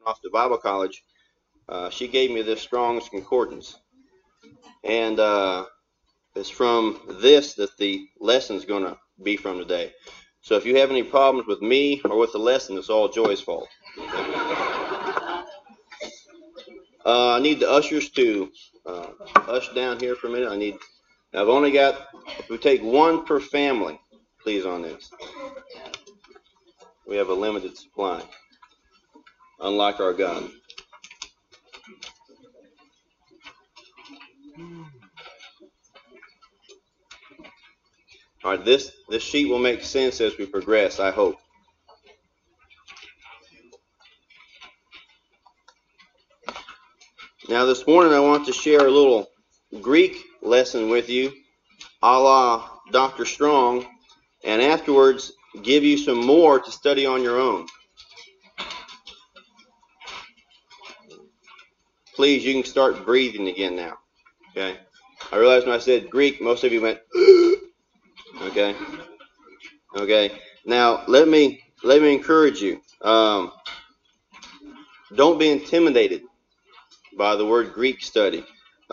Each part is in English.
off to Bible college, she gave me this Strong's Concordance. And it's from this that the lesson's going to be from today. So if you have any problems with me or with the lesson, it's all Joy's fault. I need the ushers to usher down here for a minute. I've only got, if we take one per family, please, on this. We have a limited supply, unlike our God. All right, this sheet will make sense as we progress, I hope. Now this morning I want to share a little Greek lesson with you, a la Dr. Strong, and afterwards give you some more to study on your own. Please, you can start breathing again now. Okay? I realized when I said Greek, most of you went, okay? Okay. Now let me encourage you. Don't be intimidated by the word Greek study.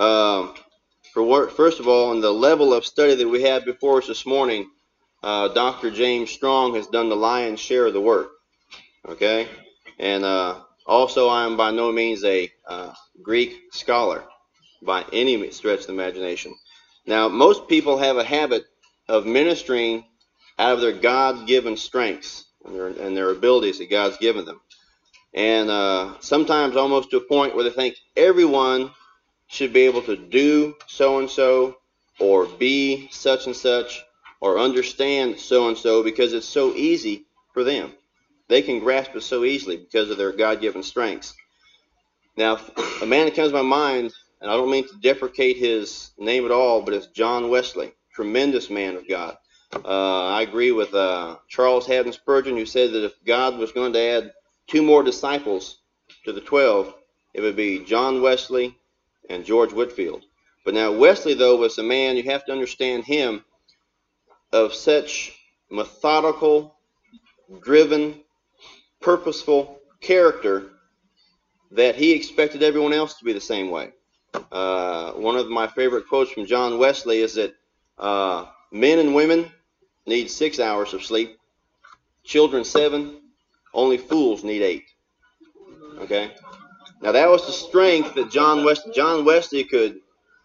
First of all, in the level of study that we have before us this morning, Dr. James Strong has done the lion's share of the work. Okay? And also, I am by no means a Greek scholar by any stretch of the imagination. Now, most people have a habit of ministering out of their God-given strengths and their abilities that God's given them. And sometimes almost to a point where they think everyone should be able to do so-and-so or be such and such or understand so-and-so because it's so easy for them. They can grasp it so easily because of their God-given strengths. Now, a man that comes to my mind, and I don't mean to deprecate his name at all, but it's John Wesley, tremendous man of God. I agree with Charles Haddon Spurgeon, who said that if God was going to add 2 more disciples to the 12, it would be John Wesley and George Whitefield. But now Wesley, though, was a man, you have to understand him, of such methodical, driven, purposeful character that he expected everyone else to be the same way. One of my favorite quotes from John Wesley is that men and women need 6 hours of sleep, children 7, only fools need 8. Okay? Now that was the strength that John Wesley could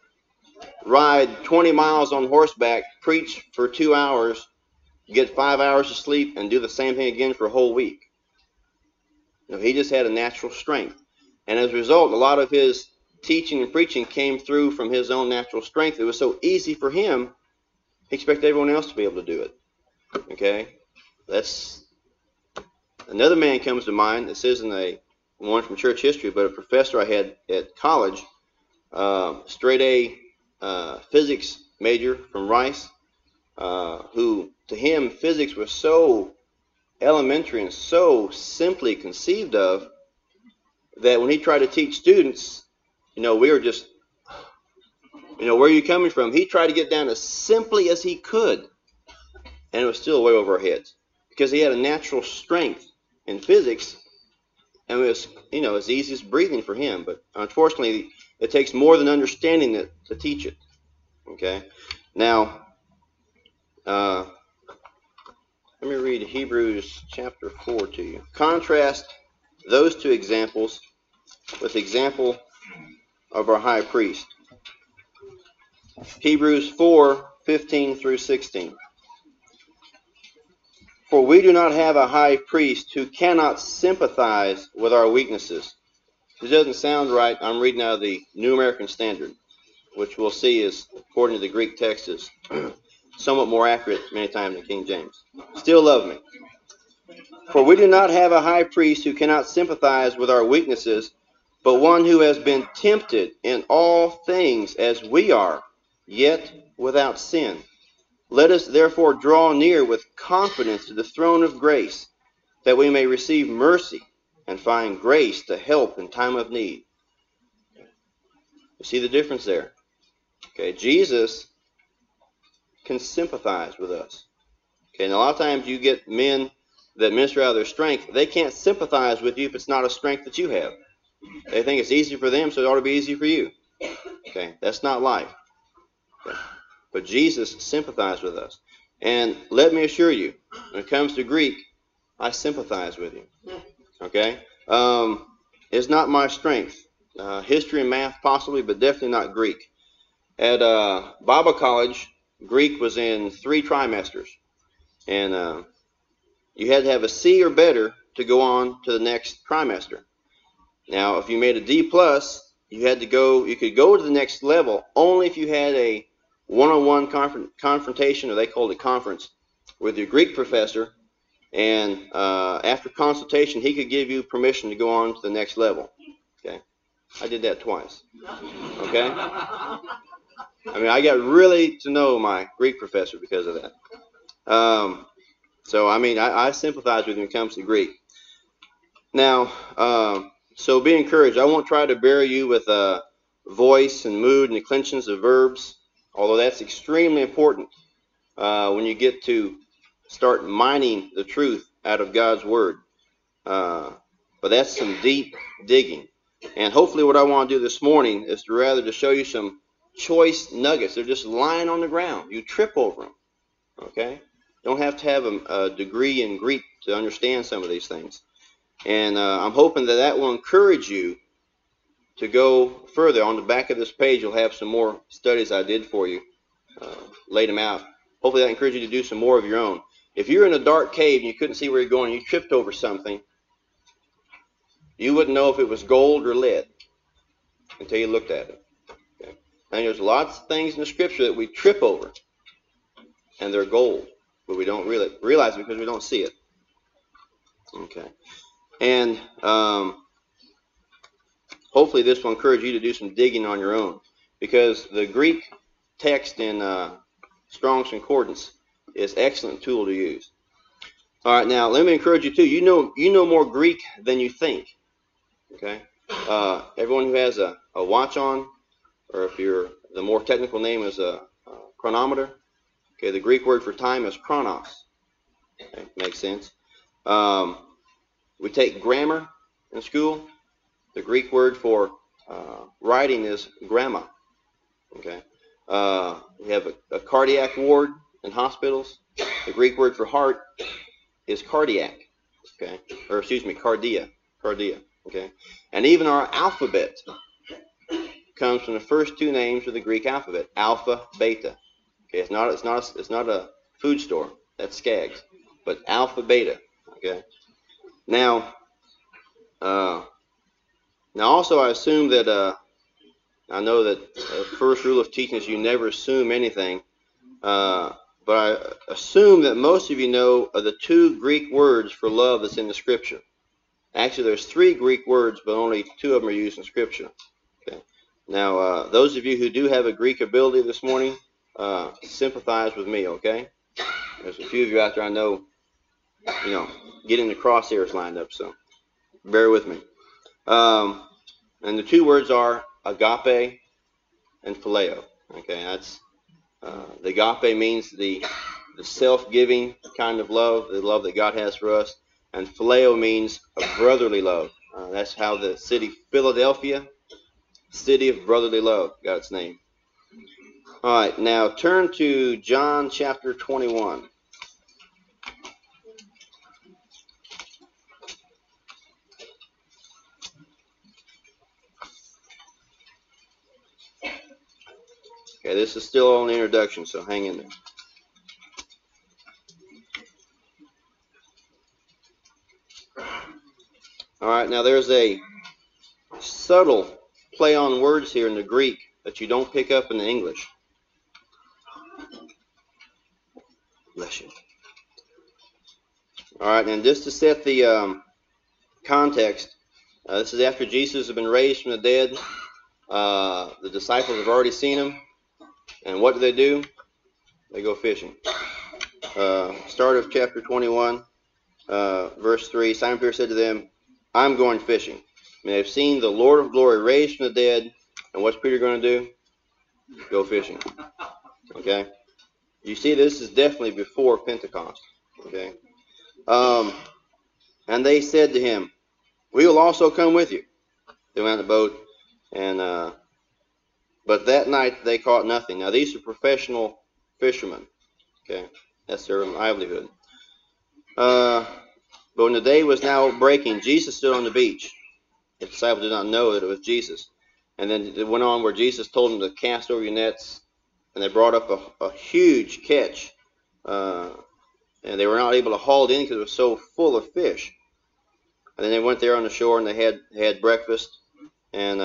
ride 20 miles on horseback, preach for 2 hours, get 5 hours of sleep, and do the same thing again for a whole week. You know, he just had a natural strength. And as a result, a lot of his teaching and preaching came through from his own natural strength. It was so easy for him, he expected everyone else to be able to do it. Okay? That's another man comes to mind. This isn't one from church history, but a professor I had at college, straight A physics major from Rice, who to him physics was so elementary and so simply conceived of that when he tried to teach students, we were just, where are you coming from? He tried to get down as simply as he could, and it was still way over our heads because he had a natural strength in physics, and it was, as easy as breathing for him. But unfortunately, it takes more than understanding it to teach it. Okay, now let me read Hebrews chapter 4 to you. Contrast those 2 examples with the example of our high priest. Hebrews 4:15 through 16. For we do not have a high priest who cannot sympathize with our weaknesses. This doesn't sound right. I'm reading out of the New American Standard, which we'll see is, according to the Greek text, is somewhat more accurate many times than King James. Still love me. For we do not have a high priest who cannot sympathize with our weaknesses, but one who has been tempted in all things as we are, yet without sin. Let us therefore draw near with confidence to the throne of grace, that we may receive mercy and find grace to help in time of need. You see the difference there? Okay, Jesus can sympathize with us. Okay, and a lot of times you get men that minister out of their strength, they can't sympathize with you if it's not a strength that you have. They think it's easy for them, so it ought to be easy for you. Okay, that's not life. Okay. But Jesus sympathized with us. And let me assure you, when it comes to Greek, I sympathize with you. Okay? It's not my strength. History and math possibly, but definitely not Greek. At Bible college, Greek was in 3 trimesters. And you had to have a C or better to go on to the next trimester. Now, if you made a D+, you could go to the next level only if you had a one-on-one confrontation, or they called it conference, with your Greek professor. And after consultation, he could give you permission to go on to the next level. Okay, I did that twice. Okay, I mean, I got really to know my Greek professor because of that. So I mean, I sympathize with him when it comes to Greek. Now, so be encouraged. I won't try to bury you with voice and mood and declensions of verbs, although that's extremely important when you get to start mining the truth out of God's Word. But that's some deep digging. And hopefully what I want to do this morning is to show you some choice nuggets. They're just lying on the ground. You trip over them. Okay? Don't have to have a degree in Greek to understand some of these things. And I'm hoping that will encourage you to go further. On the back of this page, you'll have some more studies I did for you. Laid them out. Hopefully that encourages you to do some more of your own. If you're in a dark cave and you couldn't see where you're going, and you tripped over something, you wouldn't know if it was gold or lead until you looked at it. Okay? And there's lots of things in the Scripture that we trip over, and they're gold, but we don't really realize it because we don't see it. Okay. And hopefully this will encourage you to do some digging on your own, because the Greek text in Strong's Concordance is an excellent tool to use. All right, now let me encourage you too. You know more Greek than you think. Okay, everyone who has a watch on, or if the more technical name is a chronometer. Okay, the Greek word for time is chronos. Okay, makes sense. We take grammar in school. The Greek word for writing is gramma. Okay, we have a cardiac ward in hospitals. The Greek word for heart is cardiac. Okay, or excuse me, cardia. Okay, and even our alphabet comes from the first 2 names of the Greek alphabet: alpha, beta. Okay, it's not a food store. That's Skaggs, but alpha, beta. Okay, now also I assume that I know that the first rule of teaching is you never assume anything. But I assume that most of you know of the 2 Greek words for love that's in the Scripture. Actually, there's 3 Greek words, but only 2 of them are used in Scripture. Okay. Now, those of you who do have a Greek ability this morning, sympathize with me, okay? There's a few of you out there I know, getting the crosshairs lined up, so bear with me. And the 2 words are agape and phileo. Okay, that's the agape means the self-giving kind of love, the love that God has for us. And phileo means a brotherly love. That's how the city Philadelphia, city of brotherly love, got its name. All right, now turn to John chapter 21. Okay, this is still on the introduction, so hang in there. All right, now there's a subtle play on words here in the Greek that you don't pick up in the English. Bless you. All right, and just to set the context, this is after Jesus has been raised from the dead. The disciples have already seen him. And what do? They go fishing. Start of chapter 21, verse 3. Simon Peter said to them, I'm going fishing. And they've seen the Lord of glory raised from the dead. And what's Peter going to do? Go fishing. Okay? You see, this is definitely before Pentecost. Okay? And they said to him, "We will also come with you." They went on the boat, and but that night they caught nothing. Now these are professional fishermen. Okay, that's their livelihood. But when the day was now breaking, Jesus stood on the beach. The disciples did not know that it was Jesus. And then it went on where Jesus told them to cast over your nets, and they brought up a huge catch. And they were not able to haul it in because it was so full of fish. And then they went there on the shore and they had breakfast. And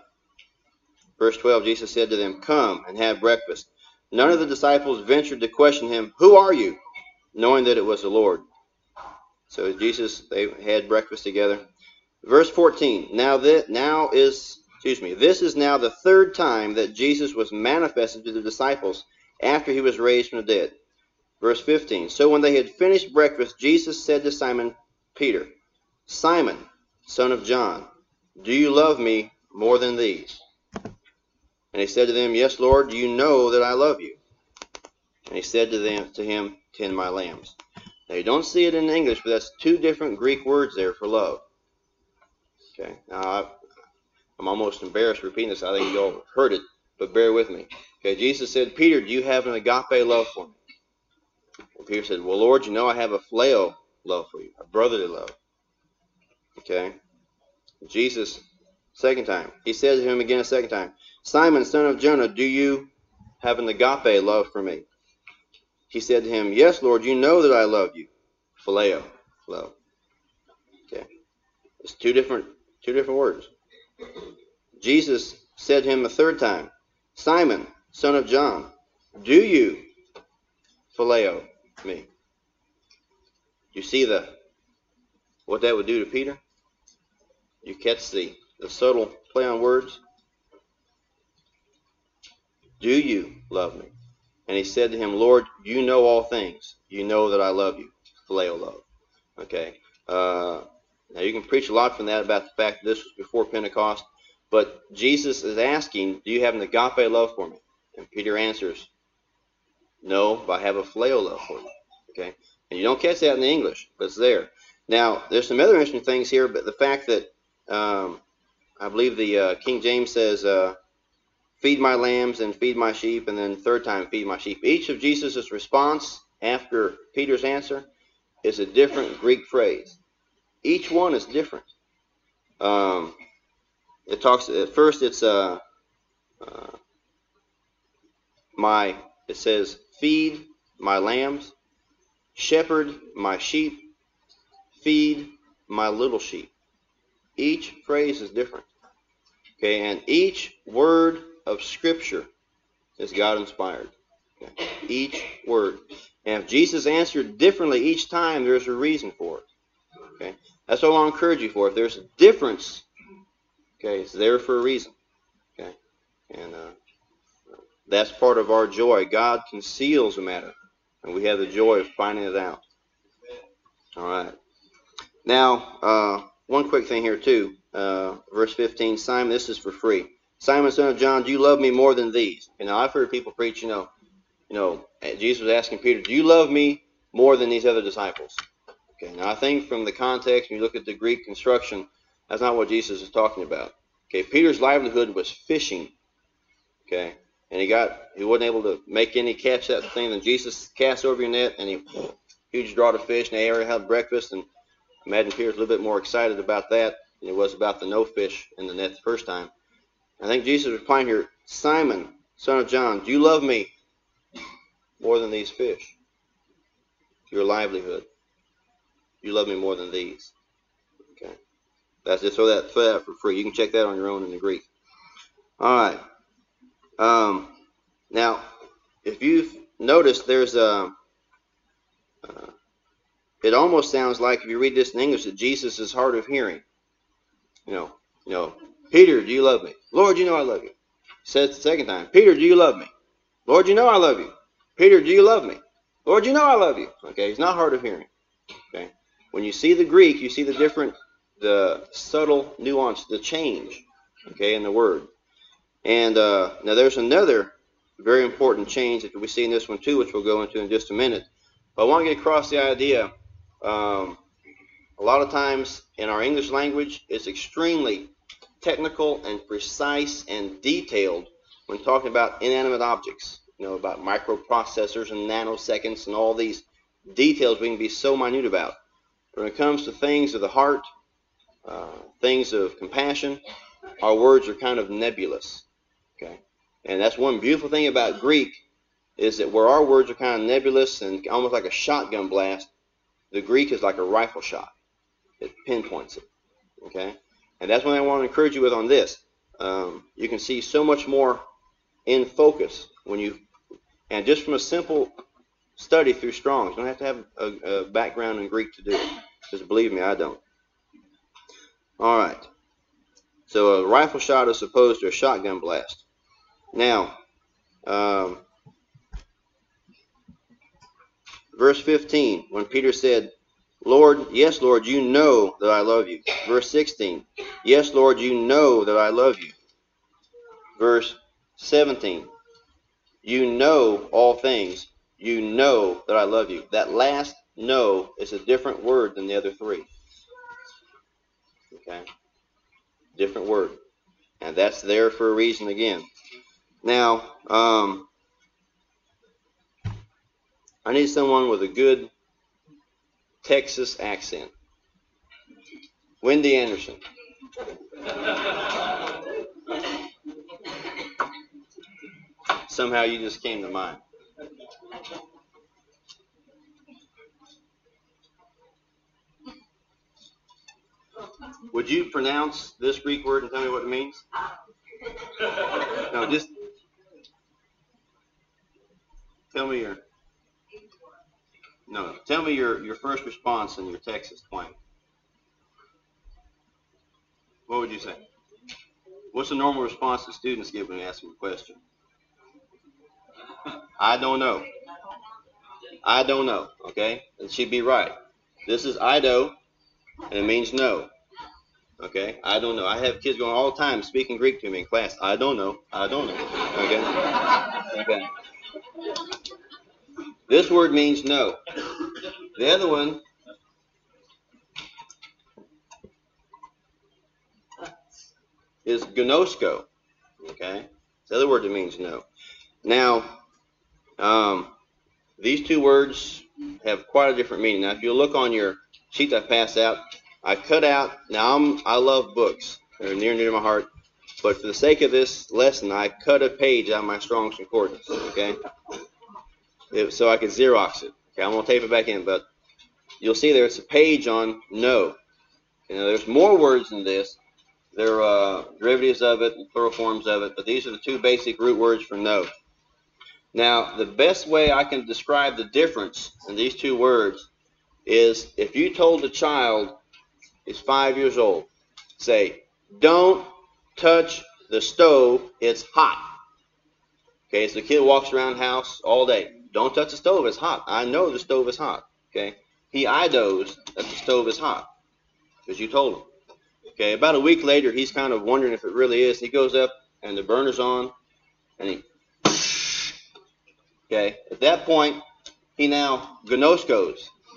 verse 12, Jesus said to them, "Come and have breakfast." None of the disciples ventured to question him, "Who are you?" knowing that it was the Lord. So they had breakfast together. Verse 14, this is now the third time that Jesus was manifested to the disciples after he was raised from the dead. Verse 15, so when they had finished breakfast, Jesus said to Simon Peter, "Simon, son of John, do you love me more than these?" And he said to them, "Yes, Lord, you know that I love you." And he said to him, "Tend my lambs." Now you don't see it in English, but that's two different Greek words there for love. Okay, now I'm almost embarrassed repeating this. I think you all heard it, but bear with me. Okay, Jesus said, "Peter, do you have an agape love for me?" And Peter said, "Well, Lord, you know I have a phileo love for you, a brotherly love." Okay, Jesus, second time, he said to him again a second time, "Simon, son of Jonah, do you have an agape love for me?" He said to him, "Yes, Lord, you know that I love you." Phileo, love. Okay, it's two different words. Jesus said to him a third time, "Simon, son of John, do you phileo me?" You see what that would do to Peter? You catch the subtle play on words? Do you love me? And he said to him, "Lord, you know all things. You know that I love you." Phileo love. Okay. Now you can preach a lot from that about the fact that this was before Pentecost, but Jesus is asking, "Do you have an agape love for me?" And Peter answers, "No, but I have a phileo love for you." Okay. And you don't catch that in the English, but it's there. Now, there's some other interesting things here, but the fact that I believe the King James says, "Feed my lambs and feed my sheep," and then third time, "Feed my sheep." Each of Jesus' response after Peter's answer is a different Greek phrase. Each one is different. It talks at first. It's It says, "Feed my lambs," "Shepherd my sheep," "Feed my little sheep." Each phrase is different. Okay, and each word of Scripture is God inspired. Okay? Each word. And if Jesus answered differently each time, there's a reason for it. Okay, that's what I want to encourage you for. If there's a difference, okay, it's there for a reason. Okay, and that's part of our joy. God conceals a matter, and we have the joy of finding it out. All right. Now, one quick thing here too. Verse 15, Simon, this is for free. "Simon, son of John, do you love me more than these?" And now I've heard people preach, Jesus was asking Peter, "Do you love me more than these other disciples?" Okay. Now I think from the context, when you look at the Greek construction, that's not what Jesus is talking about. Okay. Peter's livelihood was fishing. Okay. And he wasn't able to make any catch that thing. Then Jesus cast over your net, and huge draught of fish, and they already had breakfast. And imagine Peter's a little bit more excited about that than he was about the no fish in the net the first time. I think Jesus is replying here, "Simon, son of John, do you love me more than these fish? Your livelihood. You love me more than these." Okay. That's just throw that for free. You can check that on your own in the Greek. All right. Now, if you've noticed, there's it almost sounds like, if you read this in English, that Jesus is hard of hearing. "Peter, do you love me?" "Lord, you know I love you." He says the second time, "Peter, do you love me?" "Lord, you know I love you." "Peter, do you love me?" "Lord, you know I love you." Okay, he's not hard of hearing. Okay, when you see the Greek, you see the subtle nuance, the change, okay, in the word. And now there's another very important change that we see in this one too, which we'll go into in just a minute. But I want to get across the idea A lot of times in our English language, it's extremely technical and precise and detailed when talking about inanimate objects, about microprocessors and nanoseconds and all these details we can be so minute about. When it comes to things of the heart, things of compassion, our words are kind of nebulous. Okay, and that's one beautiful thing about Greek is that where our words are kind of nebulous and almost like a shotgun blast, the Greek is like a rifle shot. It pinpoints it. Okay, and that's what I want to encourage you with on this. You can see so much more in focus and just from a simple study through Strong's. You don't have to have a background in Greek to do it. Just believe me, I don't. All right. So a rifle shot is opposed to a shotgun blast. Now, verse 15, when Peter said, Lord, yes, Lord, you know that I love you. Verse 16, yes, Lord, you know that I love you. Verse 17, you know all things. You know that I love you. That last know is a different word than the other three. Okay? Different word. And that's there for a reason again. Now, I need someone with a good Texas accent. Wendy Anderson. Somehow you just came to mind. Would you pronounce this Greek word and tell me what it means? No, just tell me your first response in your Texas twang. What would you say? What's the normal response that students give when they ask them a question? I don't know. I don't know. Okay? And she'd be right. This is Ido, and it means no. Okay? I don't know. I have kids going all the time speaking Greek to me in class. I don't know. I don't know. Okay? Okay. This word means no. The other one is gnosko. Okay? It's the other word that means no. Now, these two words have quite a different meaning. Now, if you look on your sheet I passed out, I cut out, I love books. They're near and dear to my heart. But for the sake of this lesson, I cut a page out of my Strong's Concordance, okay? So I could Xerox it. Okay, I'm going to tape it back in, but you'll see there it's a page on no. There's more words than this. There are derivatives of it and plural forms of it, but these are the two basic root words for no. Now, the best way I can describe the difference in these two words is if you told a child is 5 years old, say, don't touch the stove, it's hot. Okay, so the kid walks around the house all day. Don't touch the stove, it's hot. I know the stove is hot. Okay, he knows that the stove is hot because you told him. Okay, about a week later, he's kind of wondering if it really is. He goes up and the burner's on, and he, okay, at that point, he now gnoskos.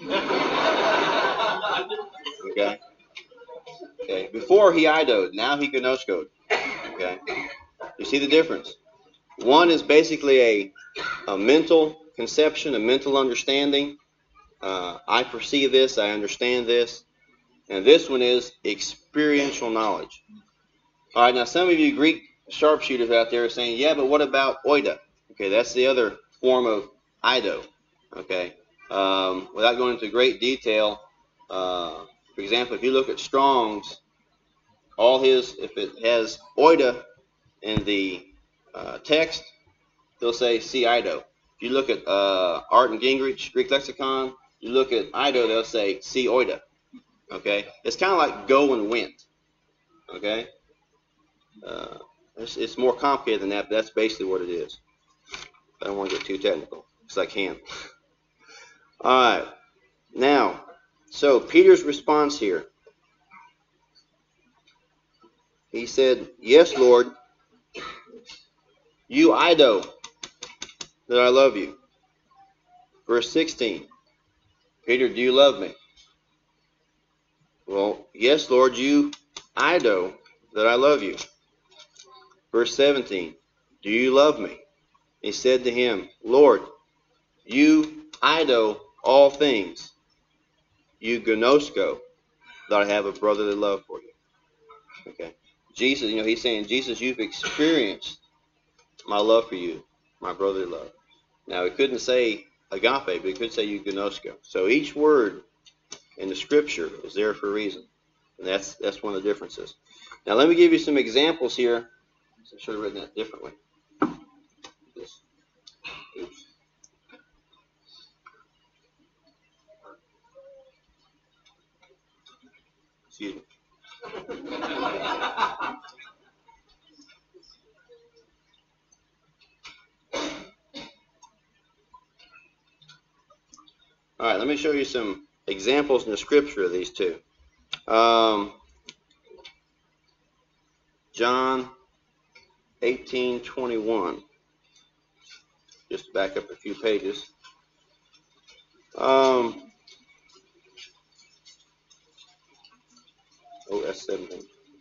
Okay. Okay. Before he idoed, now he gnoskoed. Okay. You see the difference? One is basically a mental conception, a mental understanding. I perceive this, I understand this. And this one is experiential knowledge. All right, now some of you Greek sharpshooters out there are saying, yeah, but what about oida? Okay, that's the other form of ido. Okay. Without going into great detail, for example, if you look at Strong's, if it has oida in the text, they'll say see Ido. If you look at Art and Gingrich, Greek lexicon, you look at Ido, they'll say see oida. Okay? It's kind of like go and went. Okay? It's more complicated than that, but that's basically what it is. I don't want to get too technical, because I can. All right. Now, so Peter's response here. He said, yes, Lord, you Ido, that I love you. Verse 16, Peter, do you love me? Well, yes, Lord, I know that I love you. Verse 17, do you love me? He said to him, Lord, I know all things. You gnosko, that I have a brotherly love for you. Okay. Jesus, he's saying, Jesus, you've experienced my love for you, my brotherly love. Now, it couldn't say agape, but it could say you gnosko. So each word in the scripture is there for a reason. And that's one of the differences. Now, let me give you some examples here. I should have written that differently. Oops. Excuse me. All right, let me show you some examples in the scripture of these two. John 18:21. Just back up a few pages. That's 17.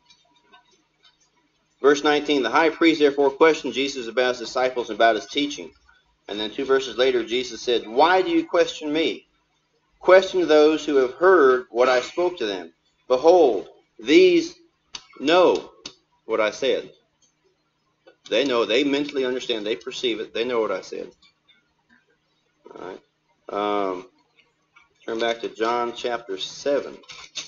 Verse 19, the high priest therefore questioned Jesus about his disciples and about his teaching. And then 2 verses later, Jesus said, why do you question me? Question those who have heard what I spoke to them. Behold, these know what I said. They know, they mentally understand, they perceive it, they know what I said. All right. Turn back to John chapter 7.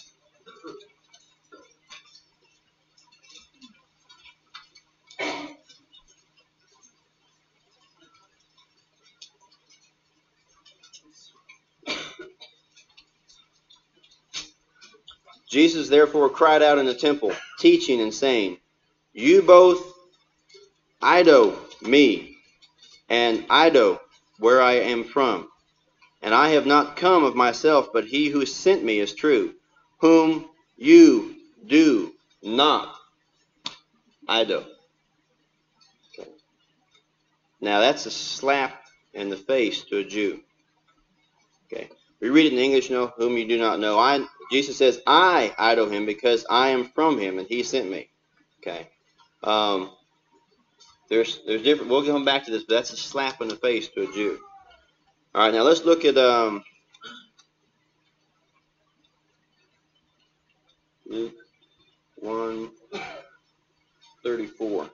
Jesus therefore cried out in the temple, teaching and saying, you both ido me, and ido where I am from. And I have not come of myself, but he who sent me is true, whom you do not ido. Okay. Now that's a slap in the face to a Jew. Okay. We read it in English, whom you do not know. Jesus says, I ido him because I am from him and he sent me. Okay. There's different. We'll come back to this, but that's a slap in the face to a Jew. All right, now let's look at Luke 1:34.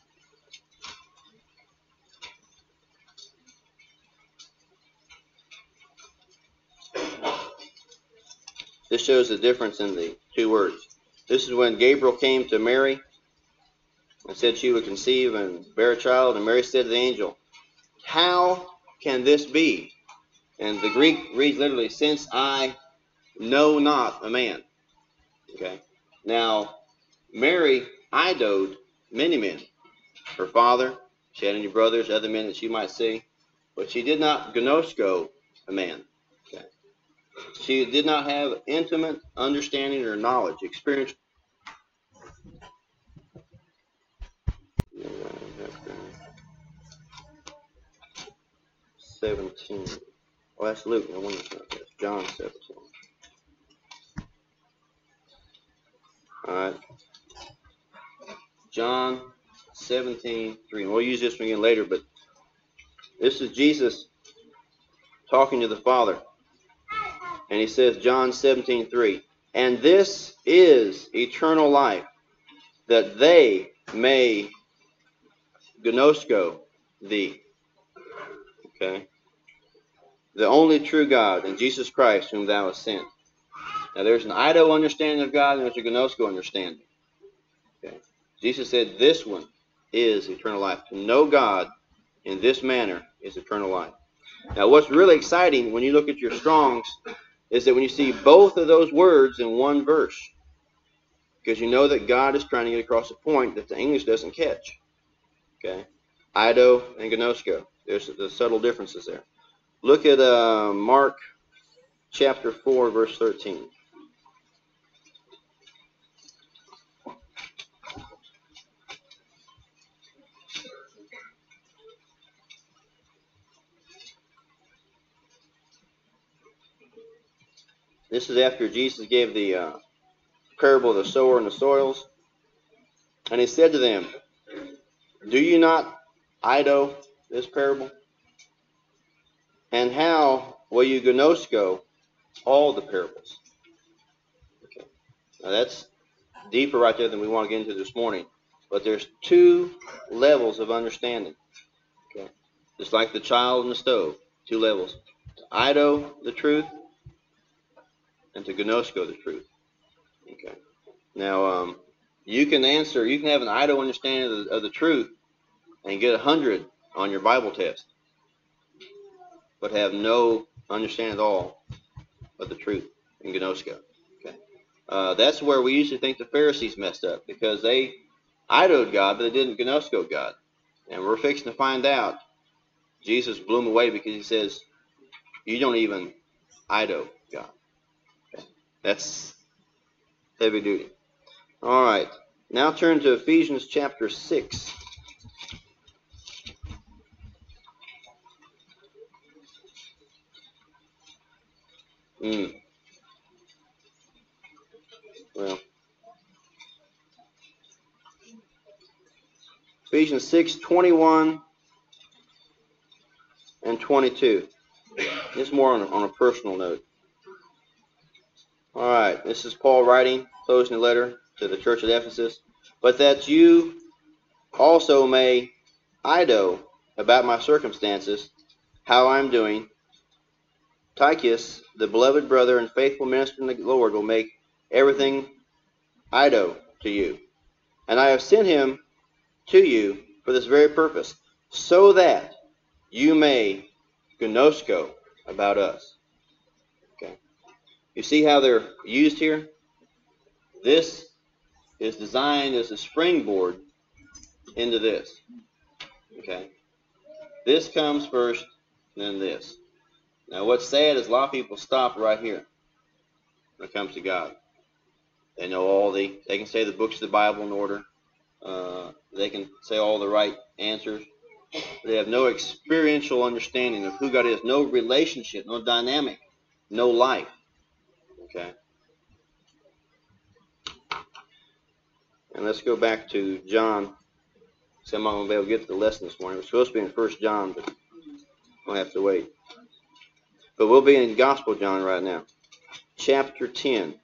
This shows the difference in the two words. This is when Gabriel came to Mary and said she would conceive and bear a child, and Mary said to the angel, how can this be? And the Greek reads literally, since I know not a man. Okay. Now, Mary idoed many men. Her father, she had any brothers, other men that she might see, but she did not gnosko a man. Okay. She did not have intimate understanding or knowledge, experience. 17. Well, that's Luke. No wonder it's not there. John 17. All right. John 17:3. We'll use this one again later, but this is Jesus talking to the Father. And he says, John 17:3, and this is eternal life, that they may gnosko thee. Okay? The only true God, and Jesus Christ, whom thou hast sent. Now there's an ido understanding of God, and there's a gnosko understanding. Okay? Jesus said this one is eternal life. To know God in this manner is eternal life. Now what's really exciting when you look at your Strongs is that when you see both of those words in one verse, because you know that God is trying to get across a point that the English doesn't catch. Okay? Ido and gnosko. There's the subtle differences there. Look at Mark chapter 4, verse 13. This is after Jesus gave the parable of the sower and the soils. And he said to them, do you not Ido this parable? And how will you gnosko all the parables? Okay. Now that's deeper right there than we want to get into this morning. But there's two levels of understanding. Okay. Just like the child and the stove, two levels. To Ido the truth and to gnosko the truth. Okay. Now, you can have an Ido understanding of the truth and get 100 on your Bible test, but have no understanding at all of the truth in gnosko. Okay. That's where we usually think the Pharisees messed up, because they Idoed God, but they didn't gnosko God. And we're fixing to find out Jesus blew them away because he says, you don't even Ido God. Okay. That's heavy duty. All right. Now turn to Ephesians chapter 6. Well, Ephesians 6:21 and 22. This is more on a personal note. All right. This is Paul writing, closing the letter to the church at Ephesus. But that you also may Ido about my circumstances, how I'm doing. Tychus, the beloved brother and faithful minister in the Lord, will make everything Ido to you. And I have sent him to you for this very purpose, so that you may gnosko about us. Okay. You see how they're used here? This is designed as a springboard into this. Okay. This comes first, then this. Now what's sad is a lot of people stop right here when it comes to God. They know they can say the books of the Bible in order. They can say all the right answers. They have no experiential understanding of who God is, no relationship, no dynamic, no life. Okay. And let's go back to John. So I'm not going to be able to get to the lesson this morning. We're supposed to be in 1 John, but we'll have to wait. But we'll be in Gospel John right now. Chapter 10.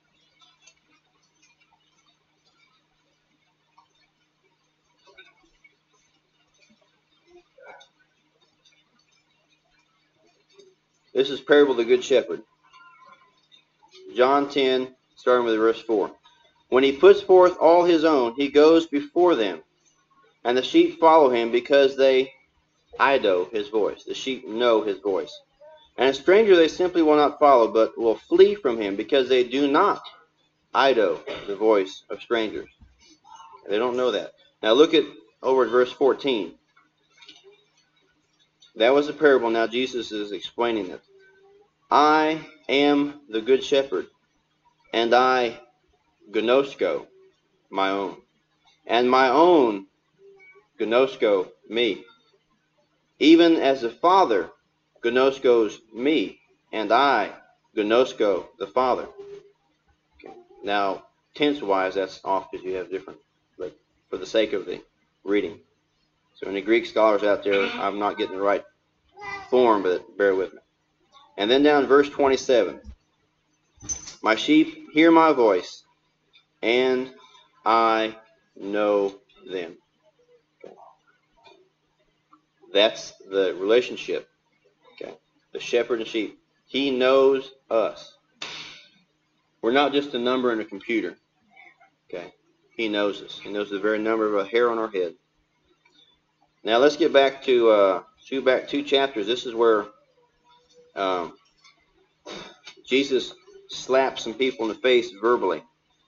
This is parable of the Good Shepherd. John 10, starting with verse 4. When he puts forth all his own, he goes before them, and the sheep follow him because they Ido his voice. The sheep know his voice. And a stranger they simply will not follow, but will flee from him because they do not Ido the voice of strangers. They don't know that. Now look over at verse 14. That was a parable. Now Jesus is explaining it. I am the good shepherd, and I gnosko my own, and my own gnosko me, even as the Father gnoskos me, and I gnosko the Father. Okay. Now, tense-wise, that's off because you have different, but for the sake of the reading. So any Greek scholars out there, I'm not getting the right form, but bear with me. And then down in verse 27, my sheep hear my voice, and I know them. Okay. That's the relationship. Okay. The shepherd and sheep. He knows us. We're not just a number in a computer. Okay. He knows us. He knows the very number of a hair on our head. Now let's get back to two chapters. This is where Jesus slapped some people in the face verbally.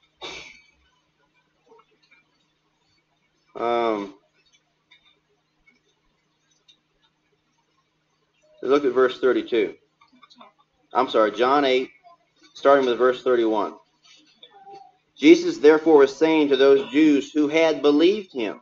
Look at verse 32. I'm sorry, John 8, starting with verse 31. Jesus therefore was saying to those Jews who had believed him,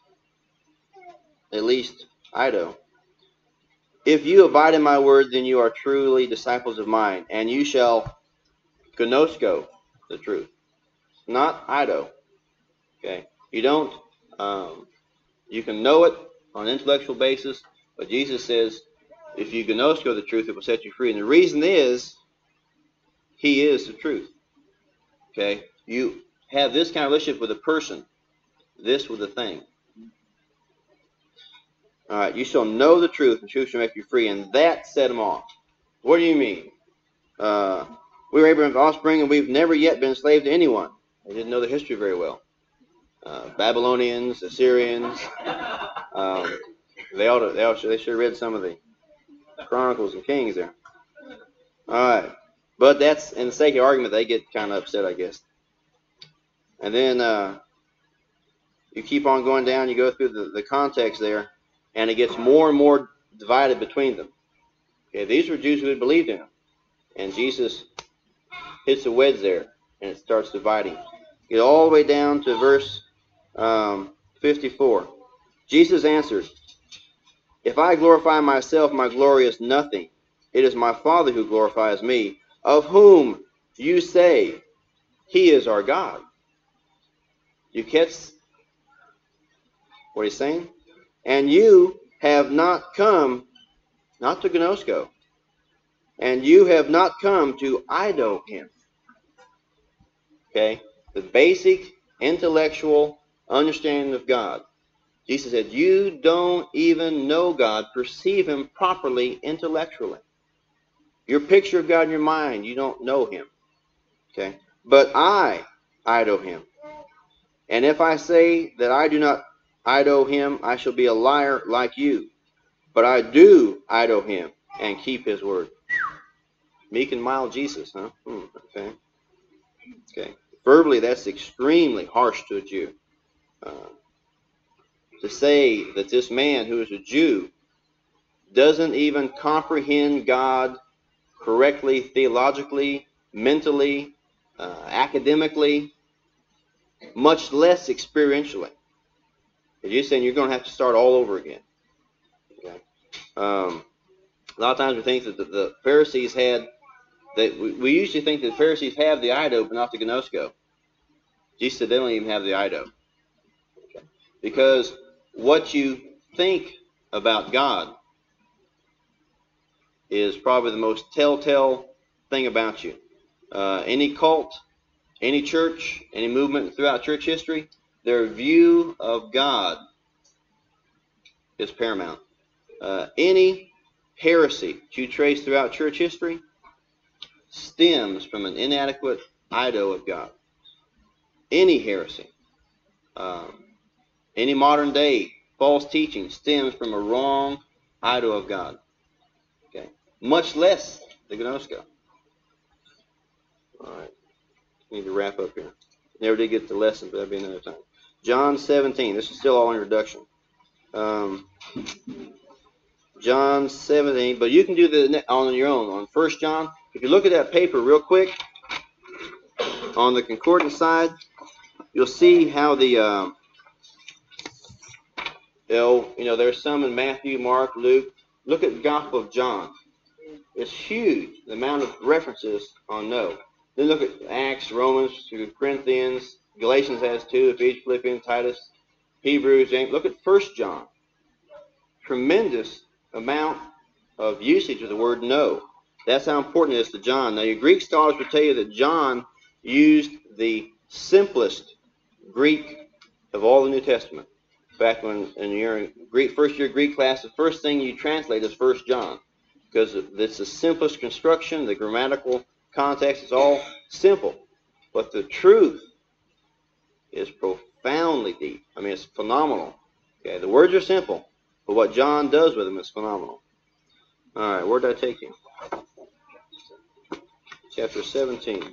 at least Ido, if you abide in my word, then you are truly disciples of mine, and you shall gnosko the truth. not Ido. Okay, you don't. You can know it on an intellectual basis, but Jesus says, if you gnosko the truth, it will set you free. And the reason is, He is the truth. Okay, you have this kind of relationship with a person, this with a thing. All right, you shall know the truth, and the truth shall make you free, and that set him off. What do you mean? We were Abraham's offspring, and we've never yet been enslaved to anyone. They didn't know the history very well. Babylonians, Assyrians. They should have read some of the Chronicles and Kings there. All right, but that's in the sake of argument, they get kind of upset, I guess. And then you keep on going down. You go through the context there, and it gets more and more divided between them. Okay, these were Jews who had believed in Him, and Jesus hits the wedge there, and it starts dividing. Get all the way down to verse 54. Jesus answered, "If I glorify myself, my glory is nothing. It is my Father who glorifies me, of whom you say He is our God." You catch what He's saying? And you have not come, not to gnosko, and you have not come to Ido Him. Okay? The basic intellectual understanding of God. Jesus said, you don't even know God, perceive Him properly intellectually. Your picture of God in your mind, you don't know Him. Okay? But I Ido Him. And if I say that I do not Ido Him, I shall be a liar like you. But I do Ido Him and keep His word. Meek and mild Jesus, huh? Okay. Okay. Verbally, that's extremely harsh to a Jew. To say that this man who is a Jew doesn't even comprehend God correctly, theologically, mentally, academically, much less experientially. You're saying you're going to have to start all over again. Okay. A lot of times we think that the Pharisees had, that we usually think that the Pharisees have the Ido, but not the gnosko. Jesus said they don't even have the Ido. Okay. Because what you think about God is probably the most telltale thing about you. Any cult, any church, any movement throughout church history, their view of God is paramount. Any heresy that you trace throughout church history stems from an inadequate Ido of God. Any heresy. Any modern day false teaching stems from a wrong Ido of God. Okay. Much less the gnosko. All right. Need to wrap up here. Never did get the lesson, but that'll be another time. John 17. This is still all introduction. John 17, but you can do the on your own. On 1 John, if you look at that paper real quick, on the concordance side, you'll see how the there's some in Matthew, Mark, Luke. Look at the Gospel of John. It's huge, the amount of references on no. Then look at Acts, Romans, Corinthians, Galatians has 2, Ephesians, Philippians, Titus, Hebrews, James. Look at 1 John. Tremendous amount of usage of the word no. That's how important it is to John. Now, your Greek scholars will tell you that John used the simplest Greek of all the New Testament. In fact, when in your first year Greek class, the first thing you translate is 1 John, because it's the simplest construction, the grammatical context is all simple. But the truth is profoundly deep. I mean, it's phenomenal. Okay, the words are simple, but what John does with them is phenomenal. All right, where did I take you? Chapter 17.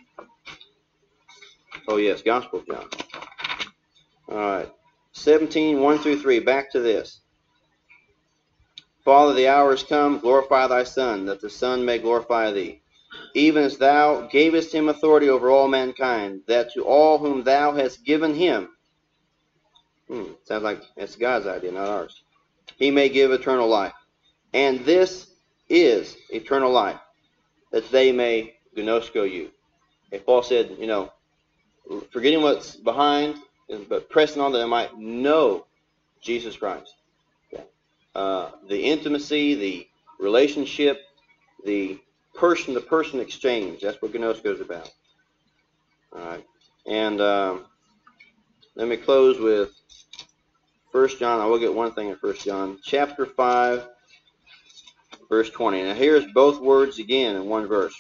Oh, yes, Gospel of John. All right, 17, 1 through 3. Back to this. Father, the hour is come. Glorify thy Son, that the Son may glorify thee. Even as thou gavest him authority over all mankind, that to all whom thou hast given him, sounds like that's God's idea, not ours, he may give eternal life. And this is eternal life, that they may gnosko you. If Paul said, forgetting what's behind, but pressing on that I might know Jesus Christ. Okay. The intimacy, the relationship, the person-to-person exchange. That's what gnosko is about. All right. And let me close with 1 John. I will get one thing in 1 John. Chapter 5, verse 20. Now here's both words again in one verse.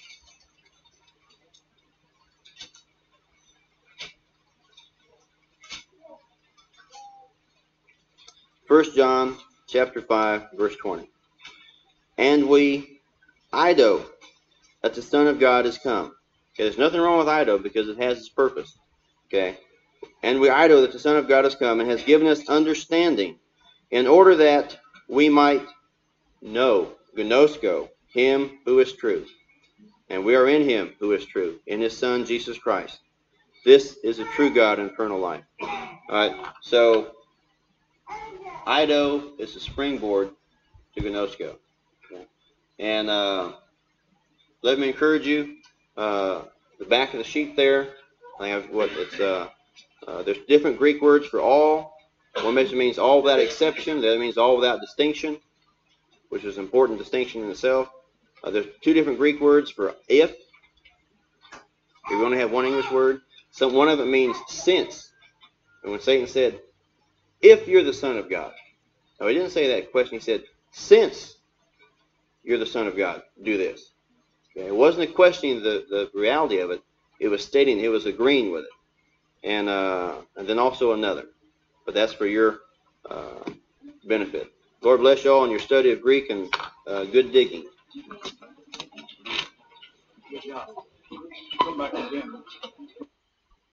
1 John chapter 5, verse 20. And we ido that the Son of God is come. Okay, there's nothing wrong with ido because it has its purpose. Okay. And we ido that the Son of God has come and has given us understanding in order that we might know, gnosko, him who is true. And we are in him who is true, in his Son, Jesus Christ. This is a true God and eternal life. All right, so ido is a springboard to gnosko. Okay. And let me encourage you, the back of the sheet there, I have what it's, there's different Greek words for all. One means all without exception. The other means all without distinction, which is an important distinction in itself. There's two different Greek words for if we only have one English word. So one of it means since. And when Satan said, if you're the Son of God. No, he didn't say that question. He said, since you're the Son of God, do this. Okay? It wasn't a questioning the reality of it. It was stating, it was agreeing with it. And then also another. But that's for your benefit. Lord bless you all in your study of Greek and good digging. Good job. Come back again.